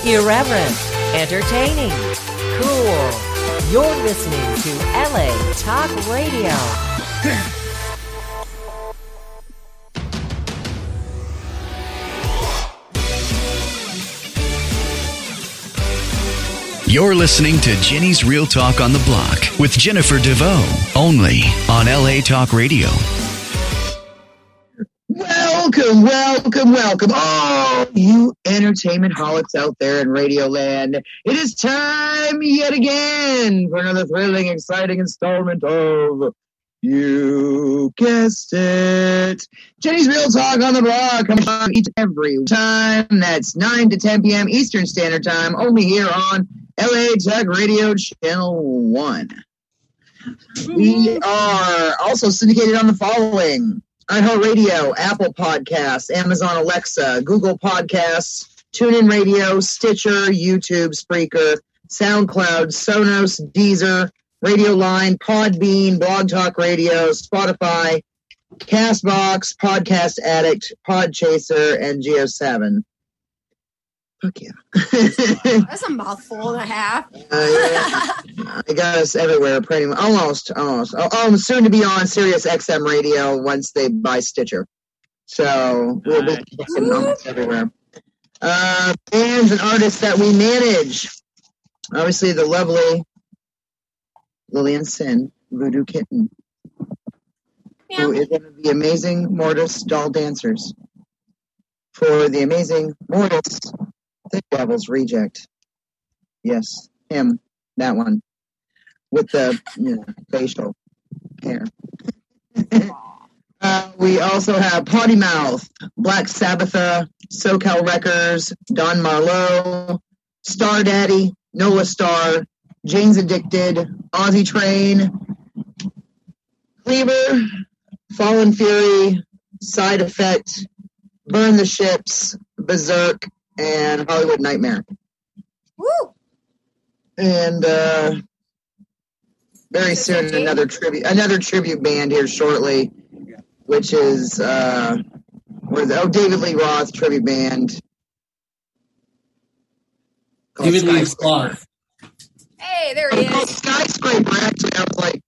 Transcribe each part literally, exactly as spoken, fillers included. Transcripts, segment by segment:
Irreverent, entertaining, cool. You're listening to L A Talk Radio. You're listening to Jenny's Real Talk on the Block with Jennifer DeVoe, only on L A Talk Radio. Welcome, welcome, welcome, all you entertainment holics out there in Radio Land. It is time yet again for another thrilling, exciting installment of You Guessed It. Jenny's Real Talk on the Block comes on each and every time. That's nine to ten p.m. Eastern Standard Time, only here on L A Talk Radio Channel one. We are also syndicated on the following: iHeartRadio, Apple Podcasts, Amazon Alexa, Google Podcasts, TuneIn Radio, Stitcher, YouTube, Spreaker, SoundCloud, Sonos, Deezer, Radio Line, Podbean, Blog Talk Radio, Spotify, CastBox, Podcast Addict, Podchaser, and Geo seven. Fuck yeah. That's a mouthful and a half. uh, yeah. I got us everywhere, pretty much. Almost, almost. Oh, I'm soon to be on Sirius X M Radio once they buy Stitcher. So we'll be fucking almost everywhere. Uh, bands and artists that we manage. Obviously, the lovely Lillian Sin, Voodoo Kitten, yeah. who is one of the amazing Mortis doll dancers for the amazing Mortis Thick Devil's Reject. Yes, him, that one, with the you know, facial hair. uh, we also have Potty Mouth, Black Sabbatha, SoCal Wreckers, Don Marlowe, Star Daddy, Nola Star, Jane's Addicted, Aussie Train, Cleaver, Fallen Fury, Side Effect, Burn the Ships, Berserk, and Hollywood Nightmare. Woo! And uh, very soon another tribute, another tribute band here shortly, which is uh, where's oh David Lee Roth tribute band. David Lee Roth. Hey, there he is. Skyscraper. Actually, I was like,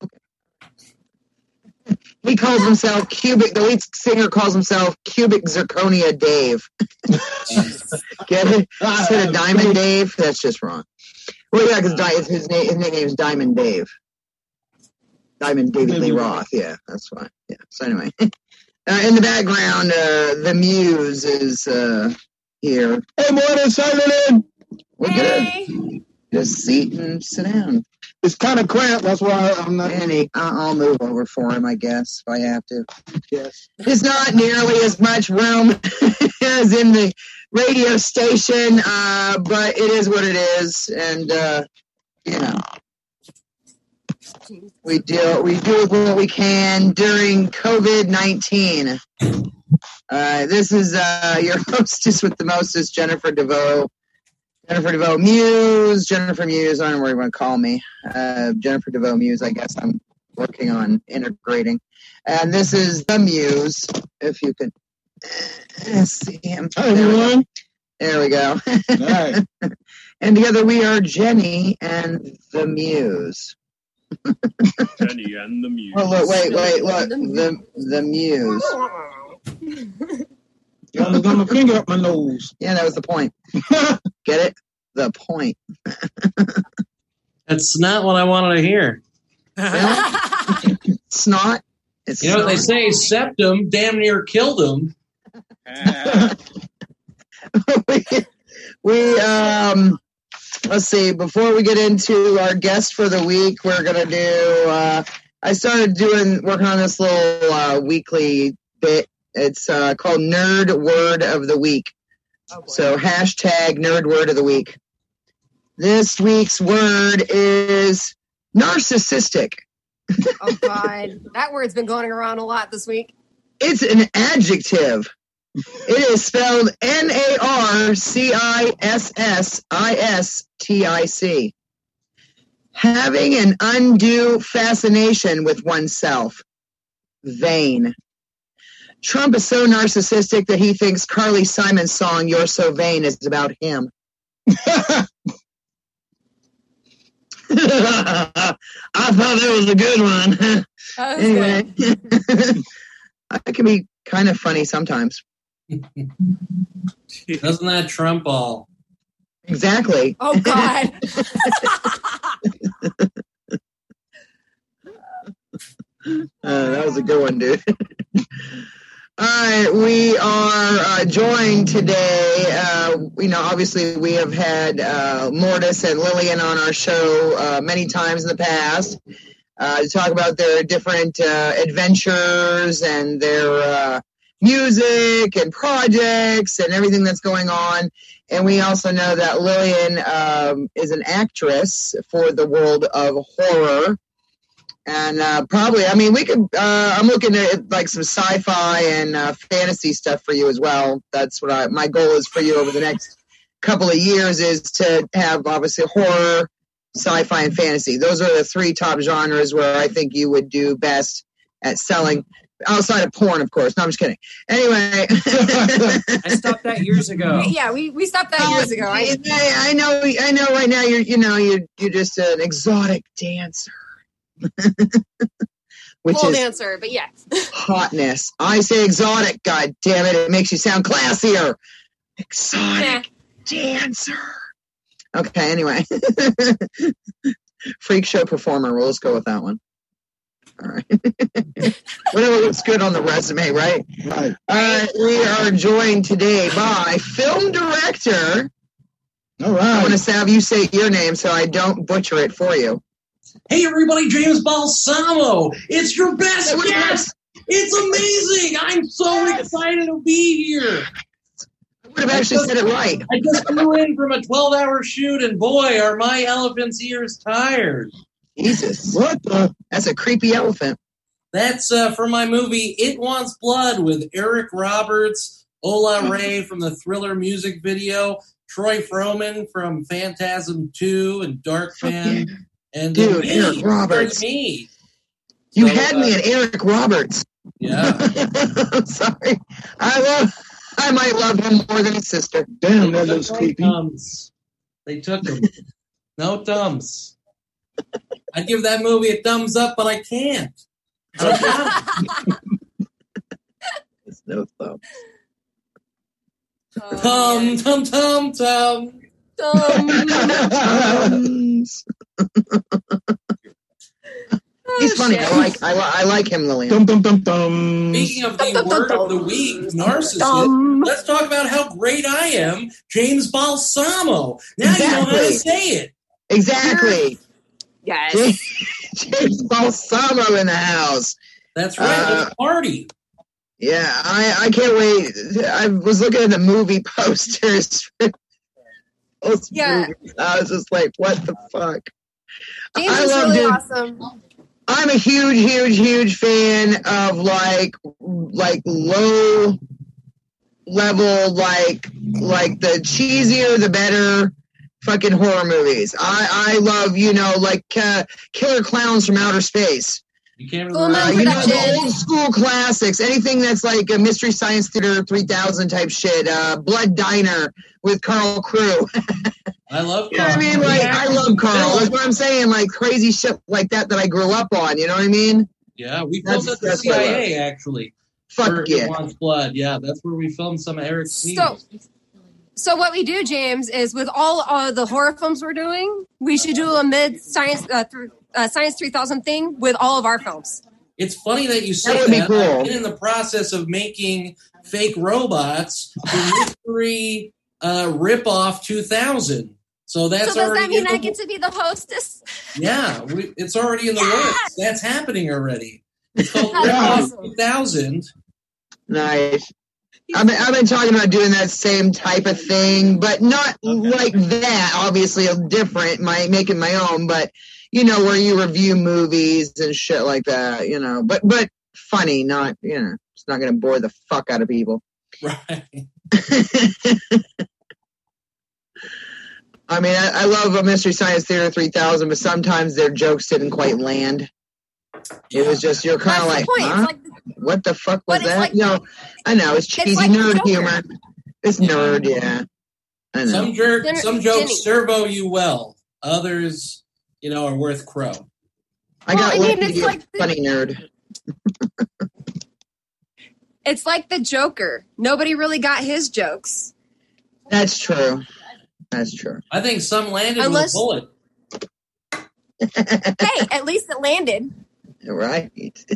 okay. He calls himself Cubic. The lead singer calls himself Cubic Zirconia Dave. Get it? Instead of Diamond Dave, that's just wrong. Well, yeah, because his name, his nickname is Diamond Dave. Diamond David Lee Roth. Yeah, that's fine. Yeah. So anyway, uh, in the background, uh, the Muse is uh, here. Hey, morning, silent. Look hey. at it. Just seat and sit down. It's kind of cramped. That's why I'm not. Annie, I'll move over for him, I guess, if I have to. Yes. It's not nearly as much room as in the radio station, uh, but it is what it is, and uh, you know, we do we do what we can during COVID nineteen. Uh, this is uh, your hostess with the mostest, Jennifer DeVoe. Jennifer DeVoe Muse, Jennifer Muse, I don't know what you want to call me. Uh, Jennifer DeVoe Muse, I guess I'm working on integrating. And this is the Muse, if you could uh, see him. Hi, everyone. There we go. All right. And together we are Jenny and the Muse. Jenny and the Muse. Oh, look, wait, wait, look. The, the Muse. I was got my finger up my nose. Yeah, that was the point. Get it? The point. That's not what I wanted to hear. Snot? It's you know snot. what they say, septum damn near killed him. we, we, um, let's see, before we get into our guest for the week, we're going to do, uh, I started doing, working on this little uh, weekly bit. It's uh, called Nerd Word of the Week. Oh, so hashtag Nerd Word of the Week. This week's word is narcissistic. Oh, God. That word's been going around a lot this week. It's an adjective. It is spelled N A R C I S S I S T I C. Having an undue fascination with oneself. Vain. Trump is so narcissistic that he thinks Carly Simon's song, You're So Vain, is about him. I thought that was a good one. That was Anyway, good. I can be kind of funny sometimes. Doesn't that trump all? Exactly. Oh God. Uh, that was a good one, dude. All right, we are uh, joined today. Uh, you know, obviously, we have had uh, Mortis and Lillian on our show uh, many times in the past uh, to talk about their different uh, adventures and their uh, music and projects and everything that's going on. And we also know that Lillian um, is an actress for the world of horror. And uh, probably, I mean, we could, uh, I'm looking at like some sci-fi and uh, fantasy stuff for you as well. That's what I, my goal is for you over the next couple of years is to have obviously horror, sci-fi, and fantasy. Those are the three top genres where I think you would do best at selling. Outside of porn, of course. No, I'm just kidding. Anyway. I stopped that years ago. Yeah, we, we stopped that years ago. I, I, I know, I know right now you're, you know, you're, you're just an exotic dancer. Which pole is dancer, but yes. hotness. I say exotic, god damn it, it makes you sound classier. Exotic dancer. Okay, anyway. Freak show performer, we'll just go with that one. All right. Whatever looks good on the resume, right? Right. All right, we are joined today by film director. All right. I want to have you say your name so I don't butcher it for you. Hey, everybody, James Balsamo. It's your best Hey, what- guest. It's amazing. I'm so excited to be here. I would have actually said it right. I just flew in from a twelve-hour shoot, and boy, are my elephant's ears tired. Jesus. What the? That's a creepy elephant. That's uh, for my movie It Wants Blood with Eric Roberts, Ola Ray from the Thriller music video, Troy Froman from Phantasm two and Darkman. Yeah. And Dude, me, Eric Roberts. Me. You So, had uh, me at Eric Roberts. Yeah. I'm sorry. I love. I might love him more than his sister. Damn, that They looks took creepy. thumbs. They took them. No thumbs. I'd give that movie a thumbs up, but I can't. I don't There's no thumb. Oh, Tum, man. tum, tum, tum. Um, He's funny. shit. I like. I, li- I like him, Lillian. Dum dum dum dum. Speaking of the word of the week, narcissist, Dum. let's talk about how great I am, James Balsamo. Now you know how to Exactly. say it. Exactly. Yes. James, James Balsamo in the house. That's right. Uh, It's a party. Yeah, I, I can't wait. I was looking at the movie posters. Those Yeah. movies. I was just like, what the fuck? James I is love really dude. awesome. I'm a huge, huge, huge fan of like, like low level, like, like the cheesier the better fucking horror movies. I, I love, you know, like uh, Killer Clowns from Outer Space. You can't Full really Uh, Moon you know, the Productions. old school classics. Anything that's like a Mystery Science Theater three thousand type shit. Uh, Blood Diner with Carl Crew. I love You know what I mean? Like, I love Carl. That's what I'm saying. Like, crazy shit like that that I grew up on. You know what I mean? Yeah, we That's- filmed at the that's C what I I A, actually. Fuck for yeah. It Wants Blood. Yeah, that's where we filmed some of Eric's scenes. So, so what we do, James, is with all uh, the horror films we're doing, we should do a mid science uh, th- uh, science three thousand thing with all of our films. It's funny that you say That that. would be I've cool. been in the process of making fake robots for Mystery uh, Ripoff two thousand. So that's so does already that mean in I the, get to be the hostess? yeah, we, it's already in the Yes! works. That's happening already. It's called That's Ripoff awesome. two thousand. Nice. I've been, I've been talking about doing that same type of thing, but not like that. Obviously, different. My making my own, but you know, where you review movies and shit like that. You know, but but funny, not you know, it's not going to bore the fuck out of people. Right. I mean, I, I love a Mystery Science Theater three thousand, but sometimes their jokes didn't quite land. It was just you're kind That's of the like, point. huh? It's like What the fuck was But it's that? like- no, I know it's cheesy like the nerd Joker. humor. It's nerd, yeah. I know. Some jerk, Jenny- some jokes Jenny. servo you well. Others, you know, are worth crow. I got Well, I mean, lucky to it's be like a the- funny nerd. It's like the Joker. Nobody really got his jokes. That's true. That's true. I think some landed Unless- with a bullet. Hey, at least it landed. Right.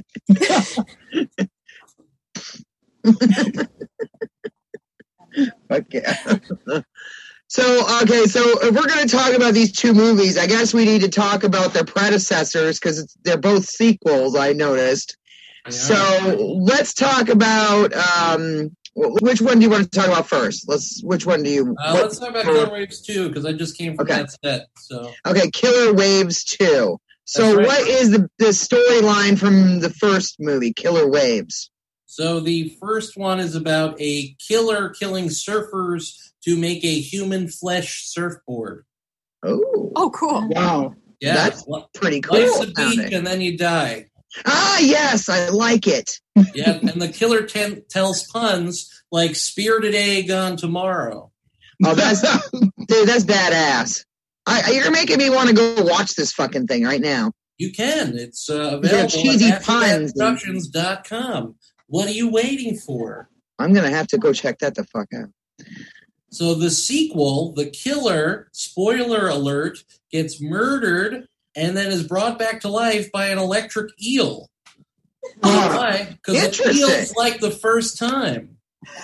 Okay. So, okay, so if we're going to talk about these two movies, I guess we need to talk about their predecessors because they're both sequels, I noticed. Yeah. So let's talk about, um, wh- which one do you want to talk about first? Let's, which one do you, Uh, what- let's talk about Killer Waves two, because I just came from Okay. that set. So okay, Killer Waves two. So That's right. what is the, the storyline from the first movie, Killer Waves? So the first one is about a killer killing surfers to make a human flesh surfboard. Oh, Oh, cool. Wow. Yeah, That's li- pretty cool. life's a beach sounding. and then you die. Ah, yes, I like it. Yeah, and the killer ten- tells puns like "spirited egg on tomorrow." Oh, that's dude, that's badass. I, I- you're making me want to go watch this fucking thing right now. You can. It's uh, These are available cheesy at puns. productions dot com. What are you waiting for? I'm gonna have to go check that the fuck out. So the sequel, the killer, spoiler alert, gets murdered and then is brought back to life by an electric eel. Why? Because it Interesting. feels like the first time.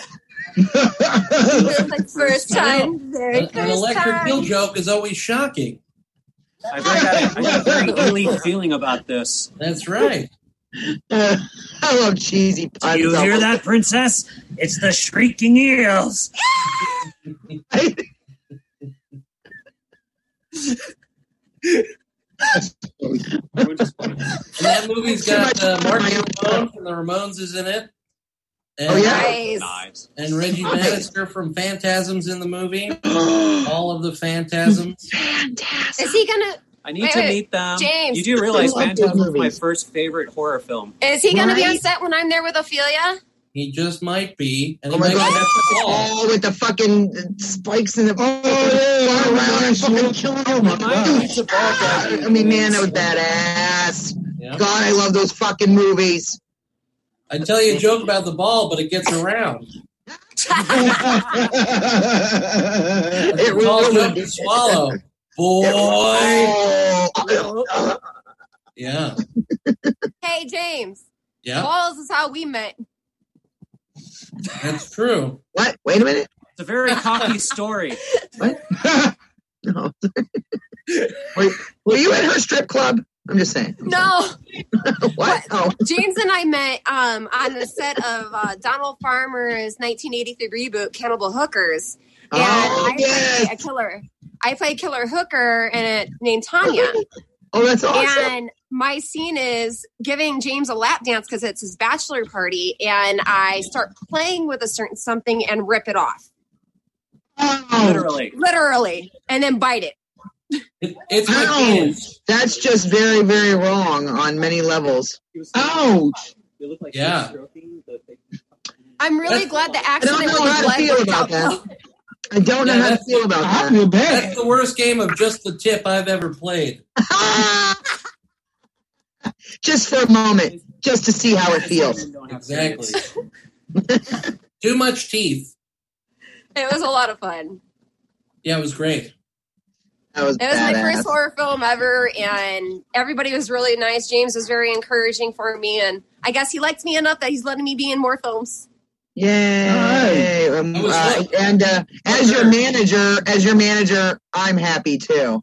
Like first time. Very An first an electric time. eel joke is always shocking. I've got a, I got a very eerie feeling about this. That's right. Uh, I love cheesy puns. Do you hear that, princess? It's the shrieking eels. And that movie's got uh, Mark Ramone from the Ramones is in it. And, Oh, yeah? Nice. Nice. And Reggie Nice. Bannister from Phantasms in the movie. All of the Phantasms. Fantastic. Is he gonna? I need Wait, to wait. meet them. James. You do realize I love those Phantasm was my movies. first favorite horror film. Is he gonna be on Right? set when I'm there with Ophelia? He just might be. And Oh he my might god, get that's the the ball. ball with the fucking spikes in the Oh, yeah, fly around and yeah, fucking yeah. killing Oh, my them. God. It's a ball guy. I mean, man, that was badass. Yeah. God, I love those fucking movies. I tell you a joke about the ball, but it gets around. It It's a tall really joke did. to swallow. Boy. Oh. Yeah. Hey, James. Yeah. Balls is how we met. That's true. What? Wait a minute. It's a very cocky story. What? No. were, were you at her strip club? I'm just saying. No, What? Oh. James and I met um, on the set of uh, Donald Farmer's nineteen eighty-three reboot, Cannibal Hookers. And Oh, I yes. played a killer. I played Killer Hooker in it named Tanya. Oh, that's awesome. And my scene is giving James a lap dance because it's his bachelor party. And I start playing with a certain something and rip it off. Oh, Literally. Literally. And then bite it. It, it's my Ouch. penis. That's just very, very wrong on many levels. Ouch. You look like Yeah. you're stroking the thing. I'm really That's- glad the I don't accident know with how the to blood feel worked about out. that. I don't know Yeah, how to that's- feel about I that. feel That's bad. the worst game of just the tip I've ever played. Just for a moment, just to see how it feels. Don't have Exactly. periods. Too much teeth. It was a lot of fun. Yeah, it was great. That was It was my badass. first horror film ever, and everybody was really nice. James was very encouraging for me, and I guess he liked me enough that he's letting me be in more films. Yay! Um, That was uh, good. and uh, as your manager, as your manager, I'm happy too.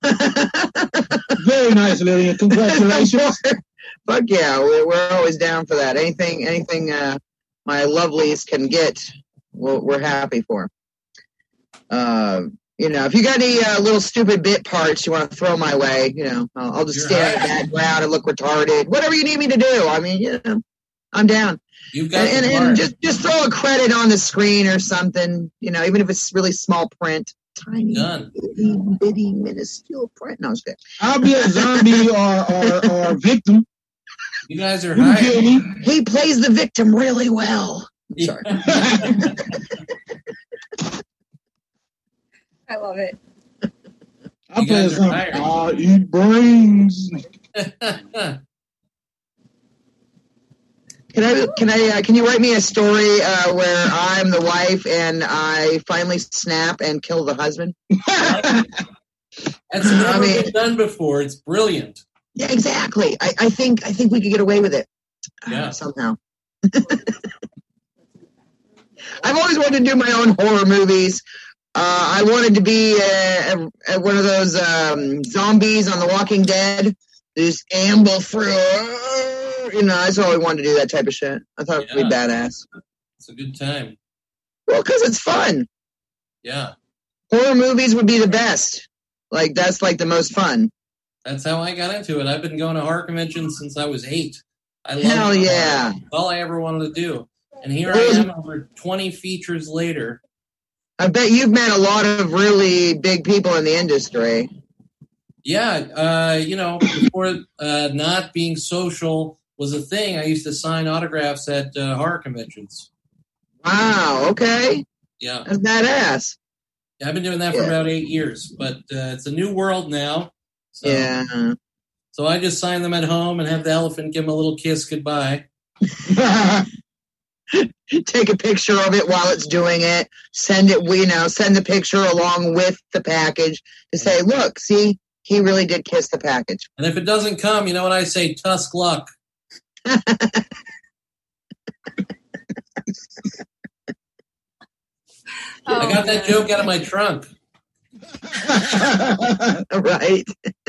Very nice, Lillian. Congratulations. Fuck yeah, we're, we're always down for that. Anything, anything uh, my lovelies can get, we're, we're happy for. Uh, you know, if you got any uh, little stupid bit parts you want to throw my way, you know, I'll, I'll just You're stand in the hired. background and look retarded. Whatever you need me to do. I mean, you know, I'm down. You've got And, the and, and part. just, just throw a credit on the screen or something, you know, even if it's really small print. Tiny, Done. bitty, bitty, minuscule print. No, it's good. I'll be a zombie or, or, or a victim. You guys are You can kill hired. me. He plays the victim really well. Sorry. I love it. I You play guys are something. tired. I eat brains. Can I can I uh, can you write me a story uh, where I'm the wife and I finally snap and kill the husband? That's never I mean- been done before. It's brilliant. Yeah, exactly. I, I think I think we could get away with it uh, Yeah. somehow. I've always wanted to do my own horror movies. Uh, I wanted to be uh, uh, one of those um, zombies on The Walking Dead. Just amble through. Uh, you know, I just always wanted to do that type of shit. I thought it would be Yeah. badass. It's a good time. Well, because it's fun. Yeah. Horror movies would be the best. Like, that's like the most fun. That's how I got into it. I've been going to horror conventions since I was eight. I love Hell it. yeah. That's all I ever wanted to do. And here I am over twenty features later. I bet you've met a lot of really big people in the industry. Yeah, uh, you know, before uh, not being social was a thing, I used to sign autographs at uh, horror conventions. Wow, okay. Yeah. That's badass. I've been doing that for Yeah. about eight years, but uh, it's a new world now. So, Yeah. So I just sign them at home and have the elephant give him a little kiss goodbye. Take a picture of it while it's doing it. Send it, you know, send the picture along with the package to say, look, see, he really did kiss the package. And if it doesn't come, you know what I say? Tusk luck. Oh, I got that man. joke out of my trunk. Right.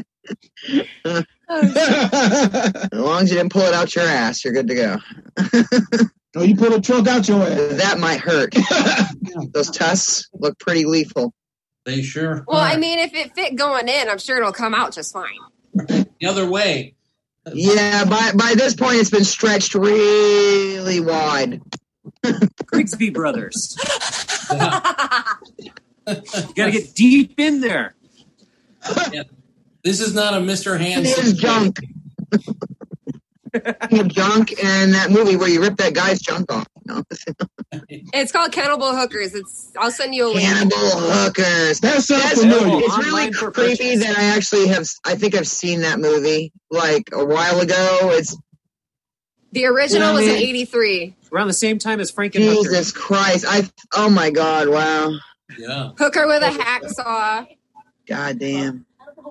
As long as you didn't pull it out your ass, you're good to go. Oh, you pull a trunk out your ass. That might hurt. Those tusks look pretty lethal. They sure Well, are. I mean, if it fit going in, I'm sure it'll come out just fine. The other way. Yeah, by by this point, it's been stretched really wide. Grigsby Brothers. Yeah. You gotta get deep in there. Yeah. This is not a Mister Hands. It is junk. Speaking of junk, and that movie where you rip that guy's junk off. No. It's called Cannibal Hookers. It's. I'll send you a link. Cannibal hookers. That sounds That's, familiar. it's really Online for creepy purchase. that I actually have. I think I've seen that movie like a while ago. It's The original Yeah, was in man. eighty-three. Around the same time as Frankenhooker. Jesus Christ. I. Oh my God! Wow. Yeah. Hooker with a hacksaw. God damn.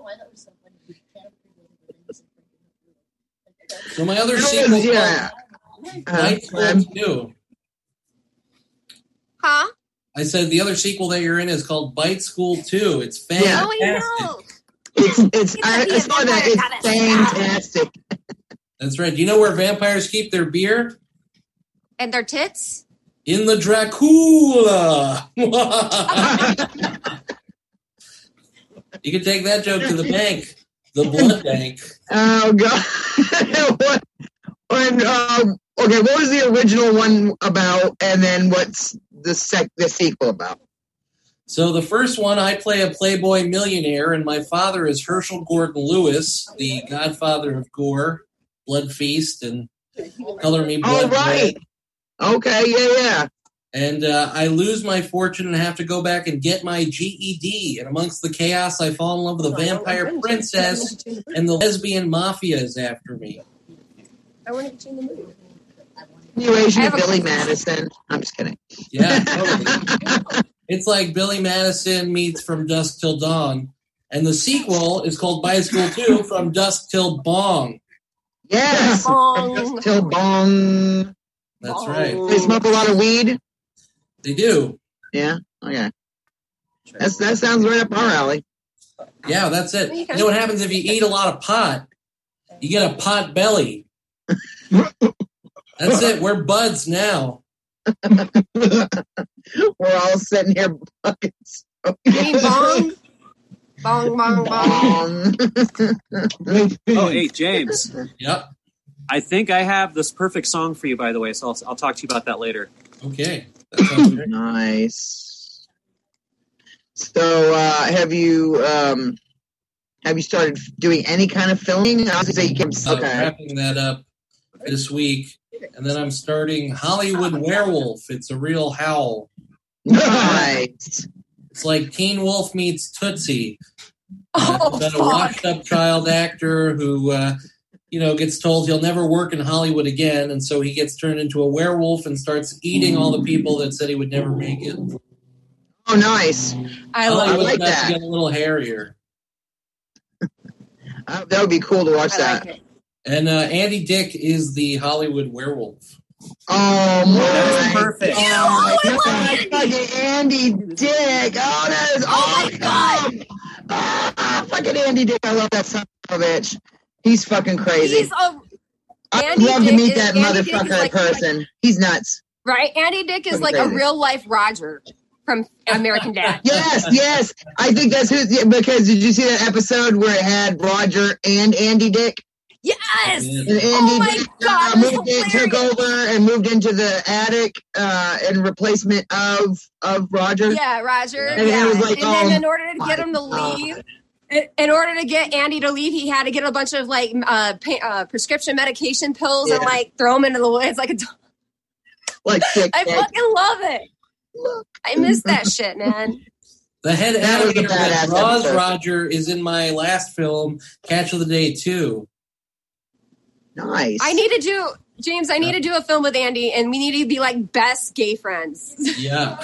So my other sequel, Yeah. Uh, Night School two. Huh? I said the other sequel that you're in is called Bite School two. It's Yeah. fantastic. Oh, I know. It's. It's. I, I saw that. It's fantastic. That's right. Do you know where vampires keep their beer? And their tits? In the Dracula. You can take that joke to the bank, the blood bank. Oh God! what? When, um, okay, what was the original one about, and then what's the sec the sequel about? So the first one, I play a Playboy millionaire, and my father is Herschel Gordon Lewis, the godfather of gore, Blood Feast, and Color Me Blood. Oh right. Red. Okay. Yeah. Yeah. And uh, I lose my fortune and have to go back and get my G E D. And amongst the chaos, I fall in love with a vampire princess, and the lesbian mafia is after me. I want to get you in the movie. Continuation I of have a Billy question. Madison. I'm just kidding. Yeah, totally. It's like Billy Madison meets From Dusk Till Dawn. And the sequel is called Bite School two, From Dusk Till Bong. Yes. Bong. Till bong. That's right. They smoke a lot of weed. They do. Yeah. Okay. That's that sounds right up our alley. Yeah, that's it. You know what happens if you eat a lot of pot? You get a pot belly. That's it. We're buds now. We're all sitting here fucking You mean bong? Bong, bong, bong. bong. Oh, hey, James. Yep. I think I have this perfect song for you, by the way, so I'll, I'll talk to you about that later. Okay. That sounds great. Nice. So, uh, have you um, have you started doing any kind of filming? I was gonna say you can. Uh, Okay. wrapping that up this week. And then I'm starting Hollywood Werewolf. It's a real howl. Nice. It's like Teen Wolf meets Tootsie. Uh, Oh, about a fuck. washed-up child actor who, uh, you know, gets told he'll never work in Hollywood again, and so he gets turned into a werewolf and starts eating all the people that said he would never make it. Oh, nice. I love Hollywood's like about that. to get a little hairier. Uh, that would be cool to watch I that. like it. And uh, Andy Dick is the Hollywood werewolf. Oh my! That's perfect. Oh, I love fucking Andy Dick. Oh, that is Oh my awesome. Ah, fucking Andy Dick. I love that son of a bitch. He's fucking crazy. He's a I'd Andy love Dick to meet is- that Andy Dick is motherfucker in like- person. He's nuts. right. Andy Dick is Fucking like a crazy. real life Roger from American Dad. Yes, yes. I think that's who. Yeah, because did you see that episode where it had Roger and Andy Dick? Yes. Yeah. And Andy Oh my Dick God, uh, that's moved in, took hilarious. over and moved into the attic uh, in replacement of of Roger. Yeah, Roger. And it yeah. was like, and then oh in order to get him to my leave, God. in, in order to get Andy to leave, he had to get a bunch of like uh, pa- uh, prescription medication pills and Yeah. like throw them into the woods. Like a dog. Like sick. I dick. fucking love it. I miss that shit, man. The head That was a alligator that badass draws episode. Roger is in my last film, Catch of the Day two. Nice. I need to do James. I need to do a film with Andy, and we need to be like best gay friends. Yeah.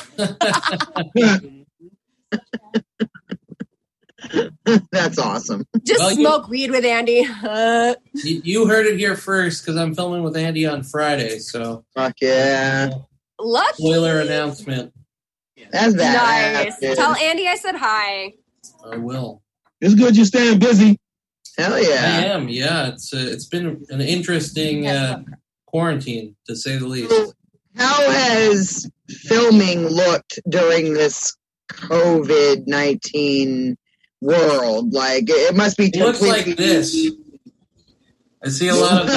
That's awesome. Just Well, you- smoke weed with Andy. Uh, you, you heard it here first because I'm filming with Andy on Friday. So, Fuck yeah. lucky. spoiler announcement. That's badass. Nice. dude. Tell Andy I said hi. I will. It's good you're staying busy. Hell I yeah. am. Yeah. It's uh, it's been an interesting uh, quarantine to say the least. So how has filming looked during this COVID nineteen world? Like, it must be It looks completely like this. I see a lot of.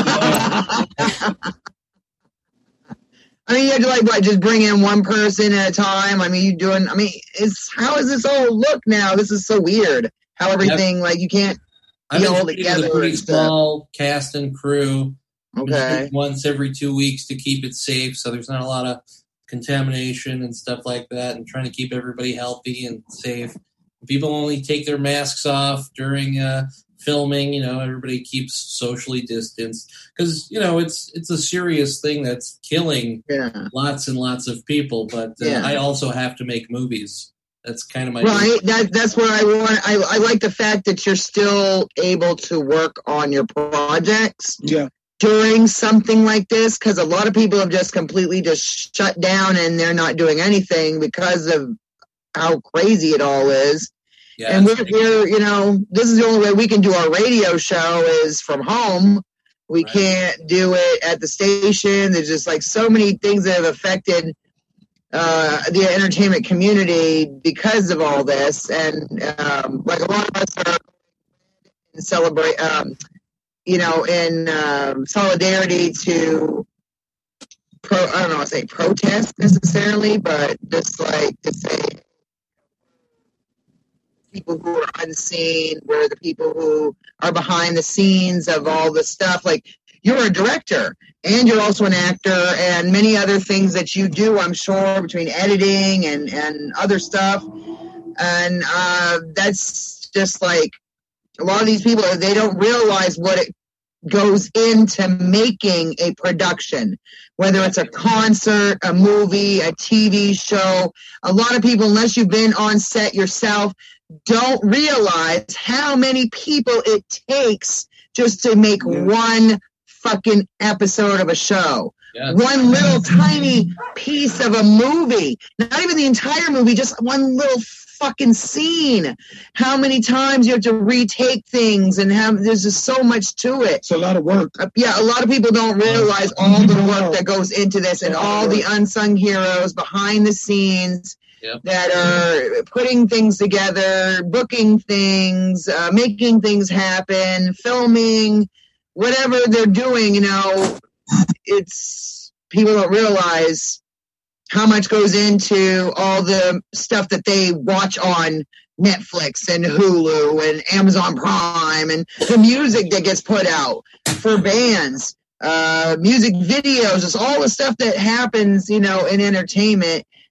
I mean, you had to like what? Just bring in one person at a time. I mean, you doing? I mean, it's how does this all look now? This is so weird. How everything like you can't. I've be been all shooting with together a pretty and stuff. small cast and crew. Been Okay. shooting once every two weeks to keep it safe, so there's not a lot of contamination and stuff like that, and trying to keep everybody healthy and safe. People only take their masks off during uh, filming. You know, everybody keeps socially distanced because you know it's it's a serious thing that's killing Yeah. lots and lots of people. But uh, Yeah. I also have to make movies. That's kind of my Right. That that's what I want. I I like the fact that you're still able to work on your projects Yeah. during something like this, because a lot of people have just completely just shut down and they're not doing anything because of how crazy it all is. Yeah, And we're, it's- we're, you know, this is the only way we can do our radio show is from home. We Right. can't do it at the station. There's just like so many things that have affected uh, the entertainment community because of all this. And um, like a lot of us are celebrate, um, you know, in um, solidarity to pro. I don't know, I say protest necessarily, but just like to say people who are unseen, where the people who are behind the scenes of all this stuff. Like, you're a director and you're also an actor and many other things that you do, I'm sure, between editing and, and other stuff. And uh, that's just like a lot of these people, they don't realize what it goes into making a production, whether it's a concert, a movie, a T V show. A lot of people, unless you've been on set yourself, don't realize how many people it takes just to make one fucking episode of a show. yeah. One little tiny piece of a movie. Not even the entire movie, just one little fucking scene. How many times you have to retake things and have there's just so much to it. It's a lot of work. Uh, yeah, a lot of people don't realize all the work that goes into this and all the unsung heroes behind the scenes Yep. that are putting things together, booking things, uh, making things happen, filming, whatever they're doing. You know, it's people don't realize how much goes into all the stuff that they watch on Netflix and Hulu and Amazon Prime and the music that gets put out for bands, uh, music videos, just all the stuff that happens, you know, in entertainment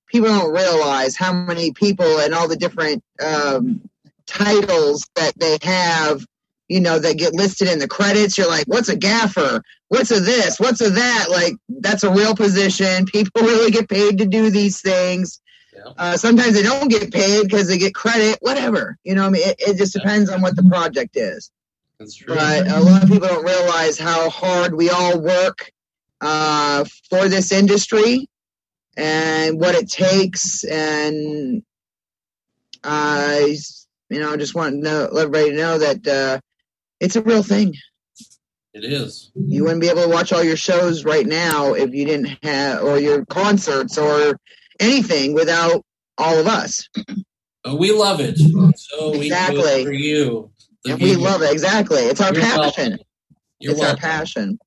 people don't realize how many people and all the different um, titles that they have, you know, that get listed in the credits. You're like, what's a gaffer? What's a this? What's a that? Like, that's a real position. People really get paid to do these things. Yeah. Uh, sometimes they don't get paid because they get credit, whatever. You know what I mean? It, it just depends on what the project is. That's true. But a lot of people don't realize how hard we all work uh, for this industry and what it takes. And I, you know, just want to know, let everybody know that uh, it's a real thing. It is. You wouldn't be able to watch all your shows right now if you didn't have, or your concerts or anything without all of us. But we love it. So we exactly. do it for you. And we love it. Exactly. It's our You're passion. welcome. You're it's welcome. our passion.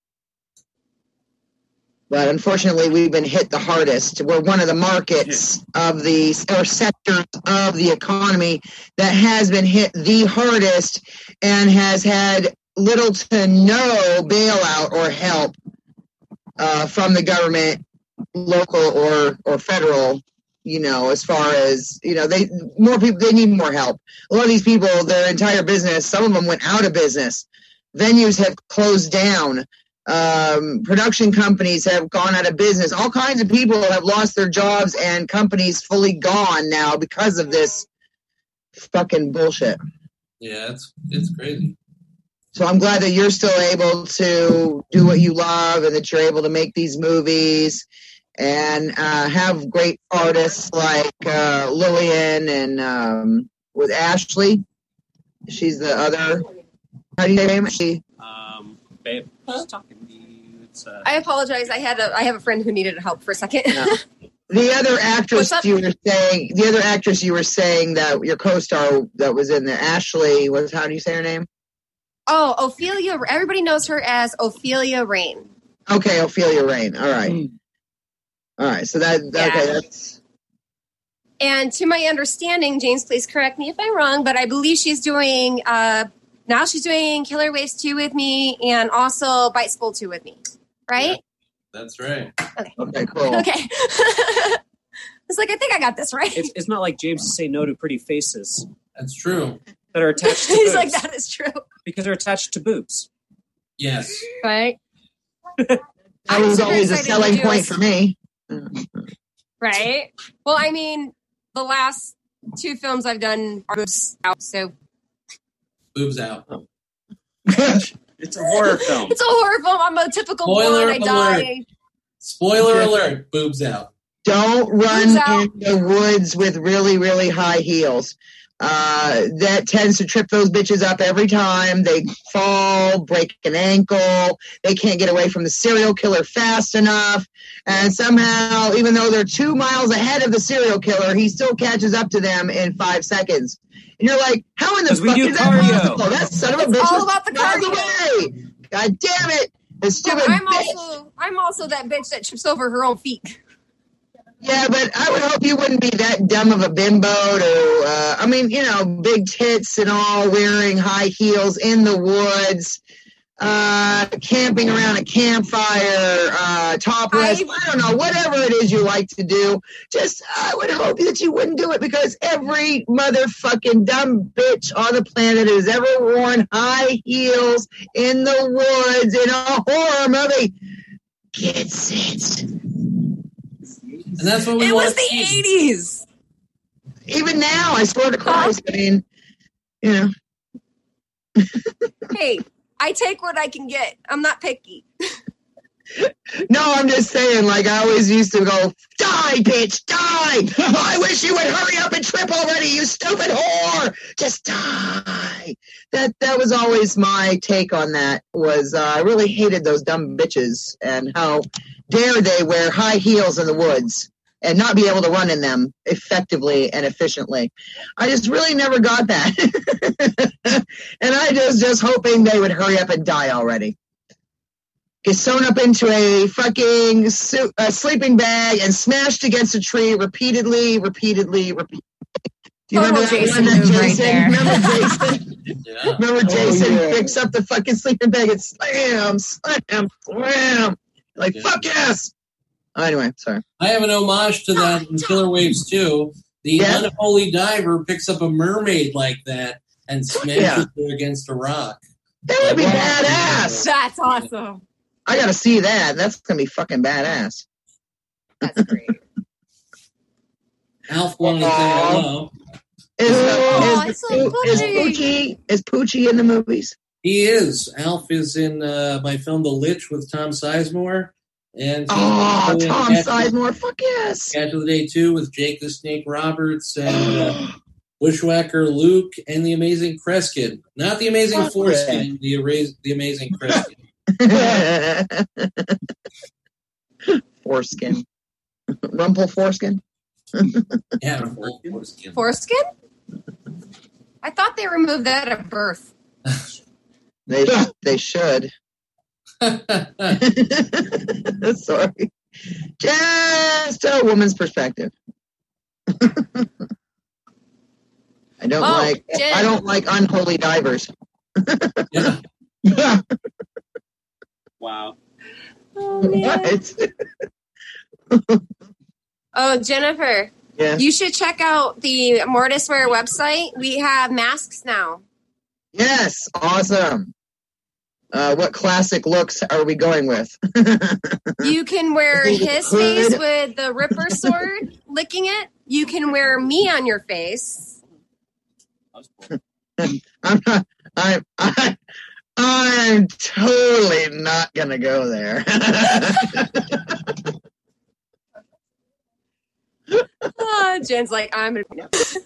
But unfortunately, we've been hit the hardest. We're one of the markets of the, or sectors of the economy that has been hit the hardest and has had little to no bailout or help uh, from the government, local or, or federal, you know, as far as, you know, they, more people, they need more help. A lot of these people, their entire business, some of them went out of business. Venues have closed down. Um, production companies have gone out of business. All kinds of people have lost their jobs and companies fully gone now because of this fucking bullshit. Yeah, it's it's crazy. So I'm glad that you're still able to do what you love and that you're able to make these movies and uh, have great artists like uh, Lillian and um, with Ashley. She's the other. How do you name it? She. Um, babe, just talking to you. It's, uh... I apologize. I had a I have a friend who needed help for a second. No. The other actress you were saying, the other actress you were saying that your co-star that was in there, Ashley, was how do you say her name? Oh, Ophelia. Everybody knows her as Ophelia Rain. Okay, Ophelia Rain. All right. Mm. All right. So that, Yeah. okay, that's. And to my understanding, James, please correct me if I'm wrong, but I believe she's doing, uh, now she's doing Killer Waste two with me and also Bite School two with me. Right? Yeah, that's right. Okay. Okay, cool. Okay. It's like, I think I got this right. It's, it's not like James to say no to pretty faces. That's true. That are attached to He's boobs. like, that is true. Because they're attached to boobs. Yes. Right? That I'm was super always a excited to selling do point a- for me. Right? Well, I mean, the last two films I've done are boobs out, so. Boobs out. It's a horror film. It's a horror film. I'm a typical Spoiler one. I alert. die. Spoiler alert. Boobs out. Don't run Boobs out. in the woods with really, really high heels. Uh, that tends to trip those bitches up every time. They fall, break an ankle. They can't get away from the serial killer fast enough. And somehow, even though they're two miles ahead of the serial killer, he still catches up to them in five seconds. And you're like, how in the 'Cause we fuck do is that cardio. possible? That son of a It's bitch all was about the miles cardio. away. God damn it. The stupid I'm bitch. also I'm also that bitch that trips over her own feet. Yeah, but I would hope you wouldn't be that dumb of a bimbo to, uh, I mean, you know, big tits and all, wearing high heels in the woods, uh, camping around a campfire, uh, topless, I- I don't know, whatever it is you like to do. Just, I would hope that you wouldn't do it because every motherfucking dumb bitch on the planet has ever worn high heels in the woods in a horror movie gets it. And that's what we It want was to the see. eighties. Even now, I swear to Christ, I mean, you know. Hey, I take what I can get. I'm not picky. No, I'm just saying, like, I always used to go, die, bitch, die! I wish you would hurry up and trip already, you stupid whore! Just die! That that was always my take on that, was uh, I really hated those dumb bitches and how dare they wear high heels in the woods and not be able to run in them effectively and efficiently. I just really never got that. And I was just hoping they would hurry up and die already. Get sewn up into a fucking suit, a sleeping bag and smashed against a tree repeatedly, repeatedly, repeatedly. Do you Total remember that Jason one, that move right Jason? there. Remember Jason? Yeah. Remember Jason yeah. picks up the fucking sleeping bag and slam, slam, slam. Like, Yeah. fuck yes! Anyway, sorry. I have an homage to that in Killer Waves two. The Yeah. unholy diver picks up a mermaid like that and smashes Yeah. her against a rock. That would be Like, badass. That's awesome. I gotta see that. That's gonna be fucking badass. That's great. Alf wanted to say hello. Is, Oh, is, it's so is, funny. Poochie is Poochie in the movies? He is. Alf is in uh, my film The Lich with Tom Sizemore. And he's Oh, also in Tom Cat- Sizemore. Fuck yes. Cat of the Day two with Jake the Snake Roberts and uh, Bushwhacker Luke and the Amazing Kreskin. Not the Amazing Fuck Foreskin, the, Erase- the Amazing Kreskin. Foreskin. Rumple foreskin. Yeah, full foreskin. Foreskin? I thought they removed that at birth. They they should. Sorry. Just a woman's perspective. I don't Oh, like Jen. I don't like unholy divers. Yeah. Wow. Oh, man. What? Oh, Jennifer, Yeah. you should check out the Mortis Wear website. We have masks now. Yes, awesome. Uh, what classic looks are we going with? You can wear Hood. his face with the Ripper sword licking it. You can wear me on your face. I'm not. I'm. I, I'm totally not gonna go there. Oh, Jen's like, I'm gonna.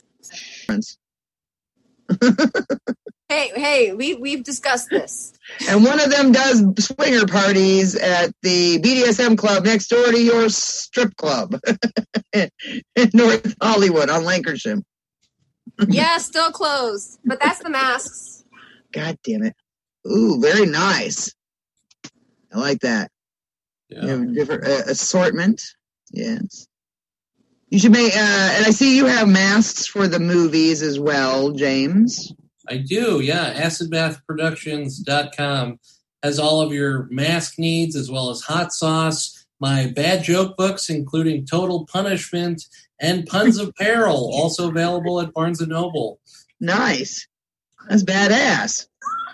Hey, hey, we we've discussed this. And one of them does swinger parties at the B D S M club next door to your strip club in North Hollywood on Lancashire. Yeah, still closed, but that's the masks. God damn it! Ooh, very nice. I like that. Yeah. You have different uh, assortment. Yes. You should make. Uh, and I see you have masks for the movies as well, James. I do, yeah. acid bath productions dot com has all of your mask needs as well as hot sauce, my bad joke books, including Total Punishment and Puns of Peril, also available at Barnes and Noble. Nice. That's badass.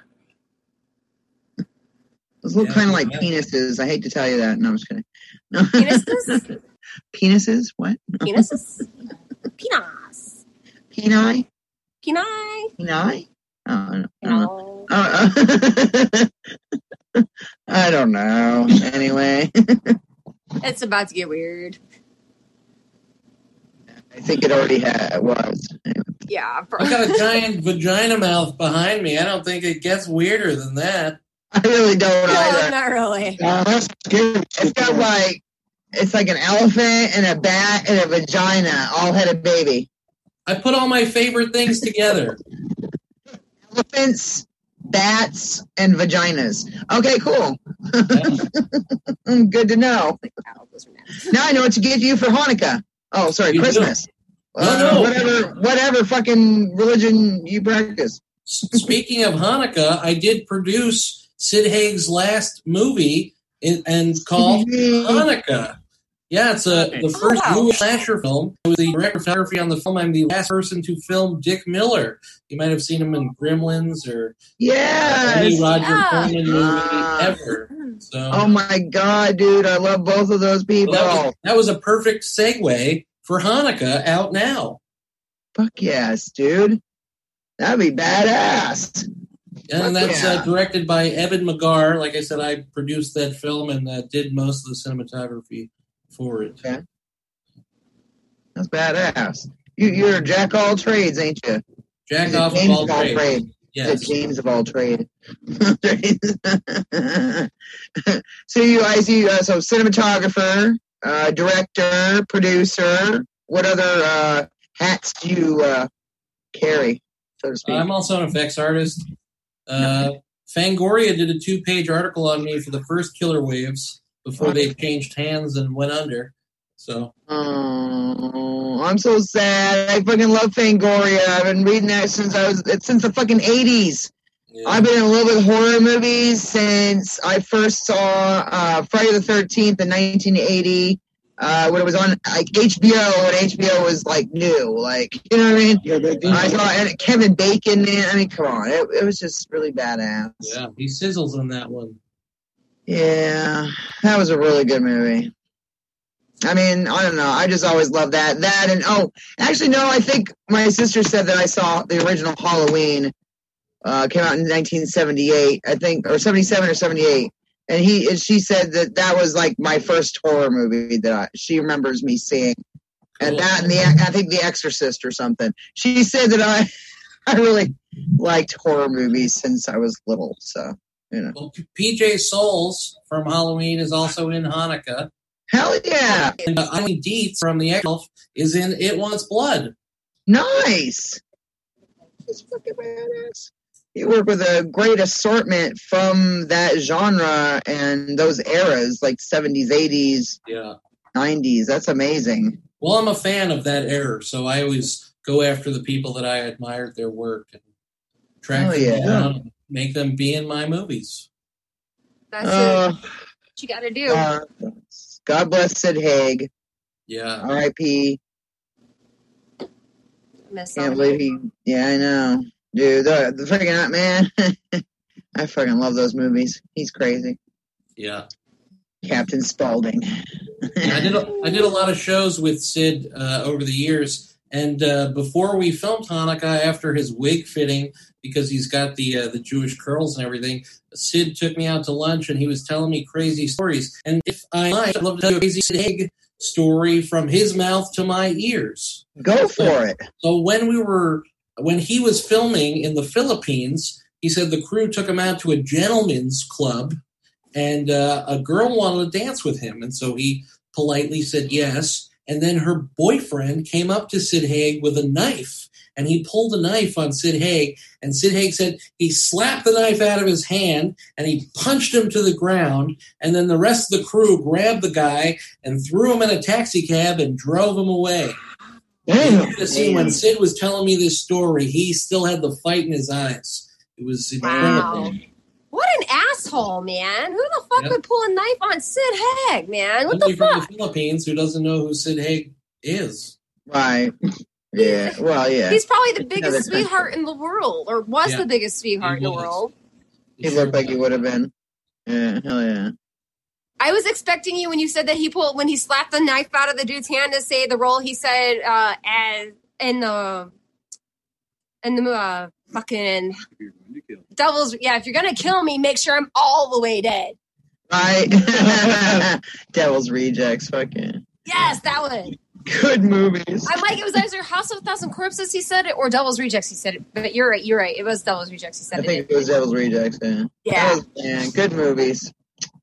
Those look Yeah, kind of like yeah. penises. I hate to tell you that. No, I'm just kidding. No. Penises? Penises? What? Penises? Penis. Peni? Peni. Peni? Oh, I don't know. No. Uh, uh, I don't know. Anyway, It's about to get weird. I think it already had, was. Anyway. Yeah. bro. I've got a giant vagina mouth behind me. I don't think it gets weirder than that. I really don't No, either. not really. Uh, that's scary. It's got like, it's like an elephant and a bat and a vagina all had a baby. I put all my favorite things together. Elephants, bats, and vaginas. Okay, cool. Good to know. Ow, those are nasty. Now I know what to get you for Hanukkah. Oh, sorry, You Christmas. No, Uh, no. Whatever, whatever fucking religion you practice. S- Speaking of Hanukkah, I did produce Sid Haig's last movie in, and called Hanukkah. Yeah, it's a, the Oh, first wow. Jewish slasher film. I was the director of photography on the film. I'm the last person to film Dick Miller. You might have seen him in Gremlins or any Yes. Roger Yeah. Corman movie Ah. ever. So Oh my God, dude, I love both of those people. well, that, was, that was a perfect segue for Hanukkah out now. Fuck yes, dude. That'd be badass. And that's Yeah. uh, directed by Evan McGar. Like I said, I produced that film and uh, did most of the cinematography for it. Okay. That's badass. You, you're a jack of all trades, ain't you? Jack off of James all of all trades. trade. Yes. The James of all trade. So you, I see. Uh, so cinematographer, uh, director, producer. What other uh, hats do you uh, carry, so to speak? I'm also an effects artist. Uh, Fangoria did a two-page article on me for the first Killer Waves before they changed hands and went under. So Oh, I'm so sad. I fucking love Fangoria. I've been reading that since I was since the fucking eighties. Yeah. I've been in love with horror movies since I first saw uh, Friday the thirteenth in nineteen eighty. Uh, when it was on like H B O, and H B O was like new, like, you know what I mean? Yeah, they did. I saw and Kevin Bacon, man. I mean, come on, it, it was just really badass. Yeah, he sizzles in that one. Yeah, that was a really good movie. I mean, I don't know. I just always loved that. That and oh, actually, no. I think my sister said that I saw the original Halloween. Uh, came out in nineteen seventy-eight, I think, or seventy-seven or seventy-eight. And he and she said that that was like my first horror movie that I, she remembers me seeing. And Cool. that and the I think The Exorcist or something. She said that I I really liked horror movies since I was little. So, you know. Well, P J Souls from Halloween is also in Hanukkah. Hell yeah. And uh, Eileen Dietz from The Elf is in It Wants Blood. Nice. That's fucking badass. You work with a great assortment from that genre and those eras, like seventies, eighties, Yeah. nineties. That's amazing. Well, I'm a fan of that era, so I always go after the people that I admired their work and track Oh, them yeah. down and make them be in my movies. That's Uh, it. What you got to do. uh, God bless Sid Haig. Yeah. R I P Miss Can't him. believe he. Yeah, I know. Dude, the, the freaking man. I fucking love those movies. He's crazy. Yeah. Captain Spaulding. And I did a, I did a lot of shows with Sid uh, over the years, and uh, before we filmed Hanukkah, after his wig fitting, because he's got the uh, the Jewish curls and everything, Sid took me out to lunch, and he was telling me crazy stories. And if I might, I'd love to tell you a crazy Sid Haig story from his mouth to my ears. Go for it. So when we were when he was filming in the Philippines, he said the crew took him out to a gentleman's club. And uh, a girl wanted to dance with him. And so he politely said yes. And then her boyfriend came up to Sid Haig with a knife. And he pulled a knife on Sid Haig. And Sid Haig said he slapped the knife out of his hand and he punched him to the ground. And then the rest of the crew grabbed the guy and threw him in a taxi cab and drove him away. Damn. You should have seen when Sid was telling me this story, he still had the fight in his eyes. It was incredible. Wow. What an asshole, man. Who the fuck Yep. would pull a knife on Sid Haig, man? What Somebody the from fuck? the Philippines who doesn't know who Sid Haig is. Right. Yeah. Well, yeah. He's probably the Another biggest country. sweetheart in the world, or was Yeah. the biggest sweetheart in He the was. world. He looked like he would have been. Yeah. Hell yeah. I was expecting you when you said that he pulled, when he slapped the knife out of the dude's hand to say the role he said uh, as in the, in the uh, fucking Devil's, yeah, if you're going to kill me, make sure I'm all the way dead. Right. Devil's Rejects. Fucking Yes, that one. good movies. I'm like, it was either House of a Thousand Corpses, he said it, or Devil's Rejects, he said it. But you're right, you're right. It was Devil's Rejects, he said I think it. it was Devil's Rejects. Yeah. Yeah. That was- yeah. Good movies.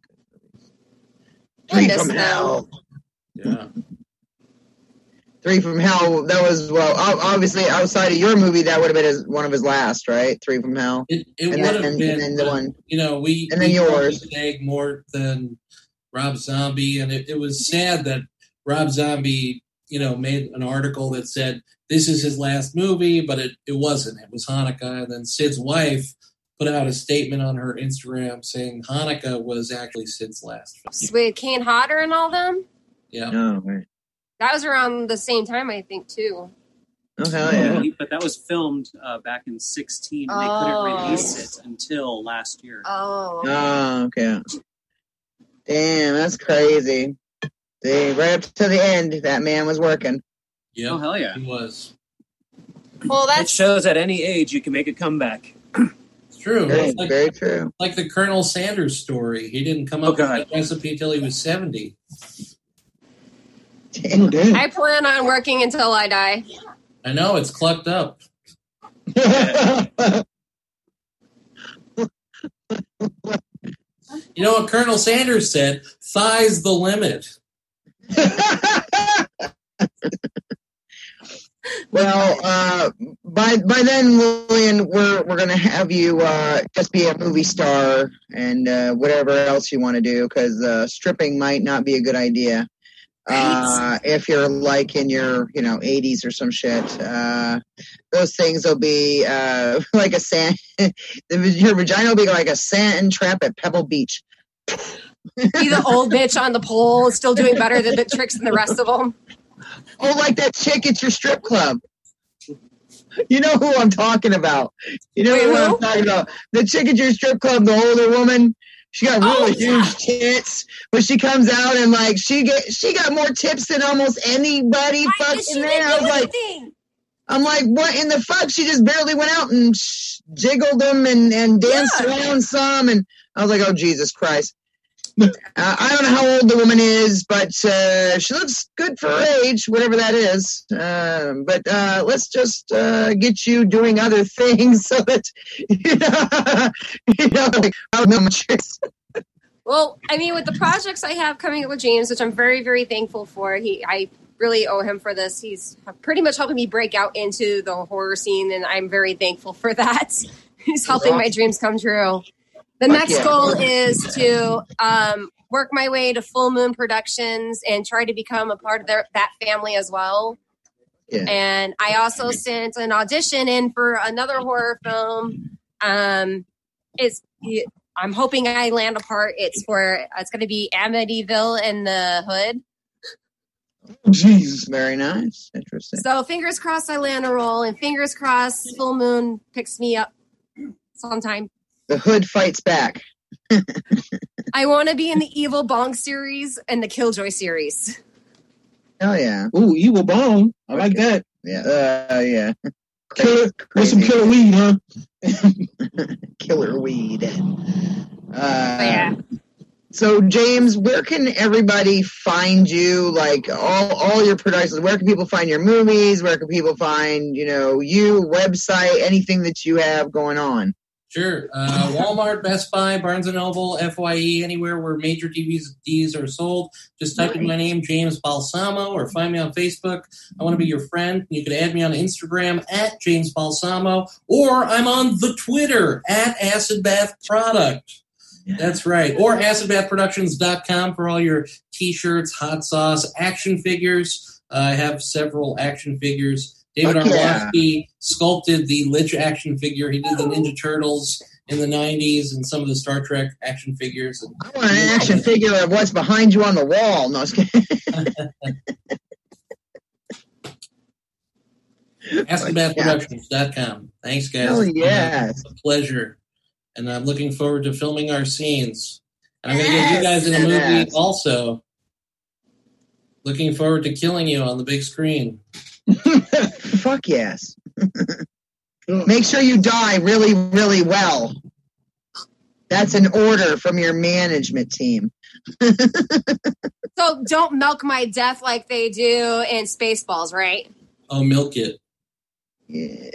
I Three miss from them. Hell. Yeah. Three from Hell. That was well. ob- Obviously, outside of your movie, that would have been his, one of his last, right? Three from Hell. It, it And would then- have and- been, and then the but, one- you know, we, and then we loved yours. Sid Haig more than Rob Zombie, and it, it was sad that Rob Zombie, you know, made an article that said this is his last movie, but it, it wasn't. It was Hanukkah, and then Sid's wife put out a statement on her Instagram saying Hanukkah was actually Sid's last film. With Kane Hodder and all them. Yeah. Oh, right. That was around the same time, I think, too. Oh hell yeah. But that was filmed uh, back in sixteen, and they Oh. couldn't release it until last year. Oh. Oh, okay. Damn, that's crazy. See, right up to the end, that man was working. Yeah. Oh, hell yeah. He was. Well, It that's shows at any age you can make a comeback. It's true. Very, It's like, very true. like the Colonel Sanders story. He didn't come Oh, up with God. that recipe until he was seventy. Oh, damn. I plan on working until I die. I know, it's clucked up. You know what Colonel Sanders said? Thigh's the limit. Well, uh, by by then, Lillian, we're we're gonna have you uh, just be a movie star and uh, whatever else you want to do, because uh, stripping might not be a good idea. Uh, if you're like in your, you know, eighties or some shit, uh, those things will be uh, like a sand. Your vagina will be like a sand trap at Pebble Beach. Be the old bitch on the pole, still doing better than the tricks than the rest of them. Oh, like that chick at your strip club. You know who I'm talking about. You know Wait, who, who I'm talking about. The chick at your strip club, the older woman. She got really oh, yeah. huge tits, but she comes out and like she get she got more tips than almost anybody Why, fucking she there. didn't I was do like, anything. I'm like, what in the fuck? She just barely went out and sh- jiggled them and, and danced Yeah. around some, and I was like, oh Jesus Christ. Uh, I don't know how old the woman is, but uh, she looks good for her age, whatever that is. Uh, but uh, let's just uh, get you doing other things so that, you know, you know like, I don't know much. Well, I mean, with the projects I have coming up with James, which I'm very, very thankful for, he, I really owe him for this. He's pretty much helping me break out into the horror scene, and I'm very thankful for that. He's helping my dreams come true. The Fuck next yeah. goal is to um, work my way to Full Moon Productions and try to become a part of their, that family as well. Yeah. And I also sent an audition in for another horror film. Um, it's I'm hoping I land a part. It's for it's going to be Amityville in the Hood. Jesus, very nice, interesting. So fingers crossed I land a role, and fingers crossed Full Moon picks me up sometime. The Hood fights back. I want to be in the Evil Bong series and the Killjoy series. Hell yeah. Ooh, evil bone. I like that. Yeah. Uh, yeah. Killer with some killer weed, huh? Killer weed. Uh, But yeah. So, James, where can everybody find you? Like all, all your productions. Where can people find your movies? Where can people find, you know, you, website, anything that you have going on? Sure. Uh, Walmart, Best Buy, Barnes and Noble, F Y E, anywhere where major D V Ds are sold. Just type in my name, James Balsamo, or find me on Facebook. I want to be your friend. You can add me on Instagram at James Balsamo, or I'm on the Twitter at Acid Bath Product. That's right. Or acid bath productions dot com for all your T-shirts, hot sauce, action figures. Uh, I have several action figures. David Fuck yeah. Arlovsky sculpted the Lich action figure. He did the Ninja Turtles in the nineties and some of the Star Trek action figures. I want an action figure of what's behind you on the wall. No, I was kidding. acid bath productions dot com. Thanks, guys. Oh, yes. It's a pleasure. And I'm looking forward to filming our scenes. And I'm going to get you guys in a movie Yes. also. Looking forward to killing you on the big screen. Fuck yes. Make sure you die really, really well. That's an order from your management team. So don't milk my death like they do in Spaceballs, right? Oh, milk it. Yeah.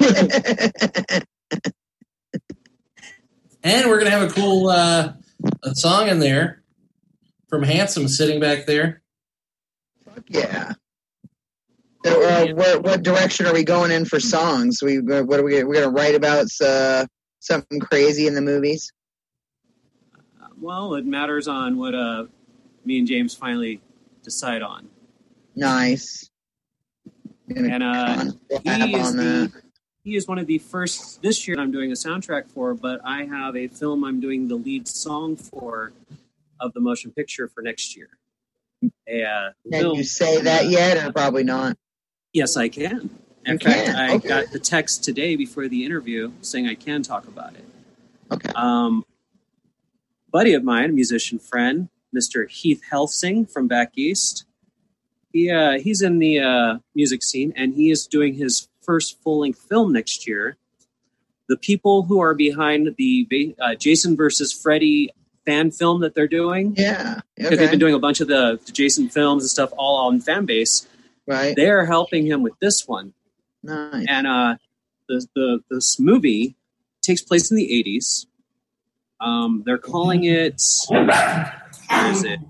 And we're going to have a cool uh, a song in there from Handsome sitting back there. Fuck yeah. So, uh, what, what direction are we going in for songs? We what are we we're going to write about uh, something crazy in the movies? Well, it matters on what uh, me and James finally decide on. Nice. And uh, he is on the that. he is one of the first this year I'm doing a soundtrack for, but I have a film I'm doing the lead song for of the motion picture for next year. A, uh, Can film- you say that yet, or probably not? Yes, I can. In You fact, can? I Okay. got the text today before the interview saying I can talk about it. Okay. Um, buddy of mine, a musician friend, Mister Heath Helsing from back east. He uh, he's in the uh, music scene, and he is doing his first full-length film next year. The people who are behind the uh, Jason versus Freddy fan film that they're doing, Yeah. because Okay. they've been doing a bunch of the, the Jason films and stuff all on fan base. Right. They're helping him with this one. Nice. And uh, the, the this movie takes place in the eighties. Um, they're calling it, what is it?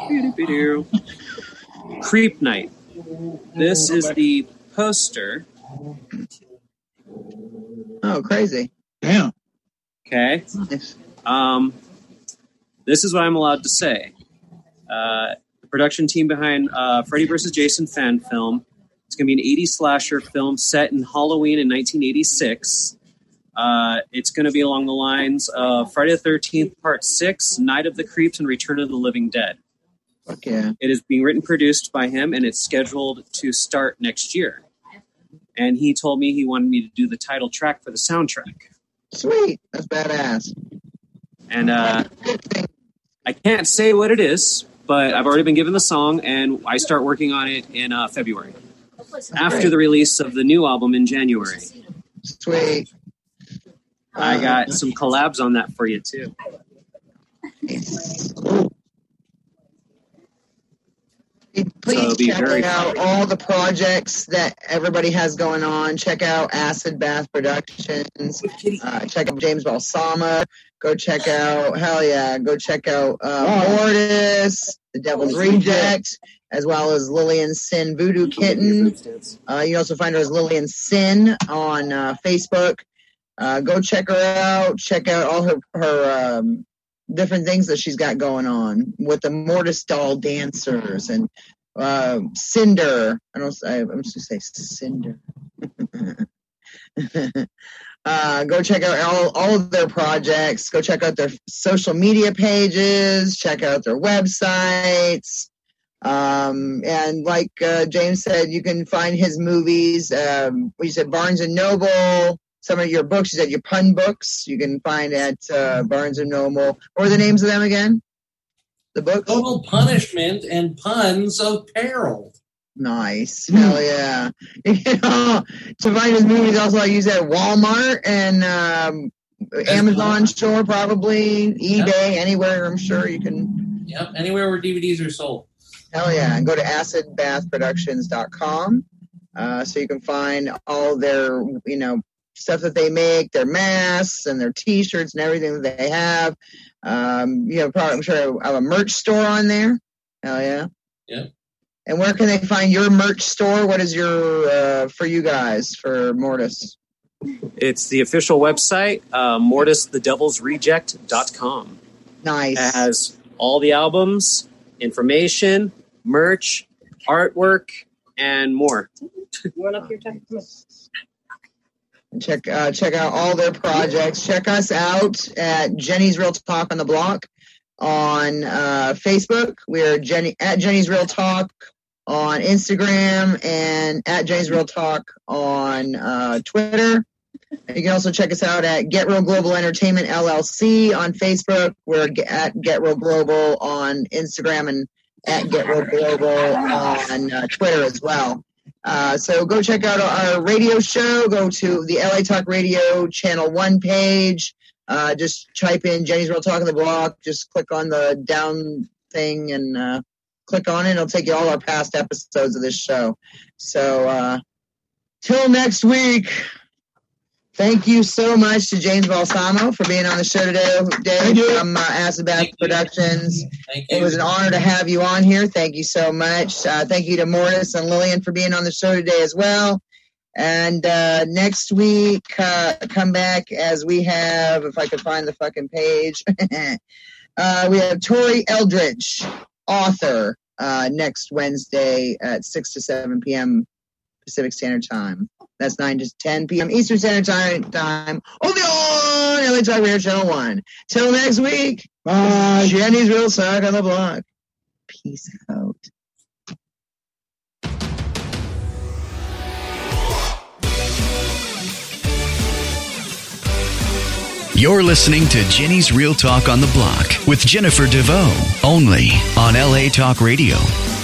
Creep Night. This is the poster. Oh, crazy. Damn. Okay. Nice. Um, this is what I'm allowed to say. Uh, the production team behind uh, Freddy versus. Jason fan film. It's going to be an eighties slasher film set in Halloween in nineteen eighty-six. Uh, it's going to be along the lines of Friday the thirteenth, Part six, Night of the Creeps, and Return of the Living Dead. Okay. It is being written and produced by him, and it's scheduled to start next year. And he told me he wanted me to do the title track for the soundtrack. Sweet. That's badass. And uh, I can't say what it is, but I've already been given the song, and I start working on it in uh, February. After great. the release of the new album in January. Sweet. I got some collabs on that for you, too. Please So check very out all the projects that everybody has going on. Check out Acid Bath Productions. Uh, check out James Balsama. Go check out, hell yeah, go check out uh, Mortis, The Devil's Reject, as well as Lillian Sin Voodoo Kitten. Uh, you can also find her as Lillian Sin on uh, Facebook. Uh, go check her out. Check out all her, her um, different things that she's got going on with the Mortis doll dancers and uh, Cinder. I don't. I, I'm just gonna say Cinder. uh, go check out all all of their projects. Go check out their social media pages. Check out their websites. Um, and like uh, James said, you can find his movies. Um, you said Barnes and Noble. Some of your books, you said your pun books, you can find at uh, Barnes and Noble. What are the names of them again? The books? Total Punishment and Puns of Peril. Nice. Hell yeah. You know, to find his movies, also I use at Walmart and um, Amazon store, probably, eBay, yep. Anywhere, I'm sure you can. Yep, anywhere where D V Ds are sold. Hell yeah. And go to acid bath productions dot com uh, so you can find all their, you know, stuff that they make, their masks and their T-shirts and everything that they have. Um, you know, probably, I'm sure I have a merch store on there. Hell yeah. Yeah. And where can they find your merch store? What is your, uh, for you guys, for Mortis? It's the official website, uh, mortis the devils reject dot com. Nice. It has all the albums, information, merch, artwork, and more. You want up your time? Check uh, check out all their projects. Check us out at Jenny's Real Talk on the Block on uh, Facebook. We're Jenny at Jenny's Real Talk on Instagram and at Jenny's Real Talk on uh, Twitter. And you can also check us out at Get Real Global Entertainment L L C on Facebook. We're at Get Real Global on Instagram and at Get Real Global on uh, Twitter as well. Uh, so go check out our radio show. Go to the L A Talk Radio Channel one page. Uh, just type in Jenny's Real Talk on the Block. Just click on the down thing and uh, click on it. It'll take you all our past episodes of this show. So uh, till next week, thank you so much to James Balsamo for being on the show today, Dave, from uh, Acid Bath Productions. Thank you. It was an honor to have you on here. Thank you so much. Uh, thank you to Mortis and Lillian for being on the show today as well. And uh, next week, uh, come back as we have, if I could find the fucking page, uh, we have Tori Eldridge, author, uh, next Wednesday at six to seven p.m. Pacific Standard Time. That's nine to ten p.m. Eastern Standard Time. Only on L A Talk Radio Channel one. Till next week. Bye. Jenny's Real Talk on the Block. Peace out. You're listening to Jenny's Real Talk on the Block with Jennifer DeVoe, only on L A Talk Radio.